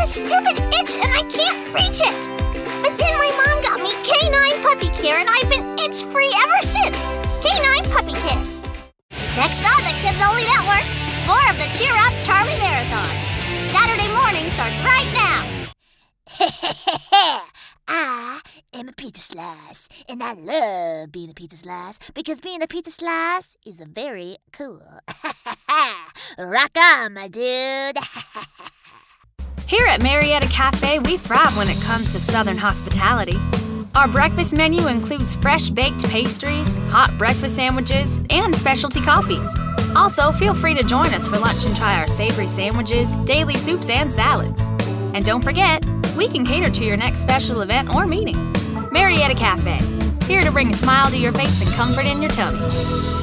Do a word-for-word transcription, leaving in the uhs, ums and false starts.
this stupid itch and I can't reach it. But then my mom got me Canine Puppy Care and I've been itch-free ever since. Canine Puppy Care. Next on the Kids Only Network, more of the Cheer Up Charlie Marathon. Saturday morning starts right now. I am a pizza slice, and I love being a pizza slice because being a pizza slice is a very cool. Rock on, my dude. Here at Marietta Cafe, we thrive when it comes to Southern hospitality. Our breakfast menu includes fresh baked pastries, hot breakfast sandwiches, and specialty coffees. Also, feel free to join us for lunch and try our savory sandwiches, daily soups, and salads. And don't forget, we can cater to your next special event or meeting. Marietta Cafe, here to bring a smile to your face and comfort in your tummy.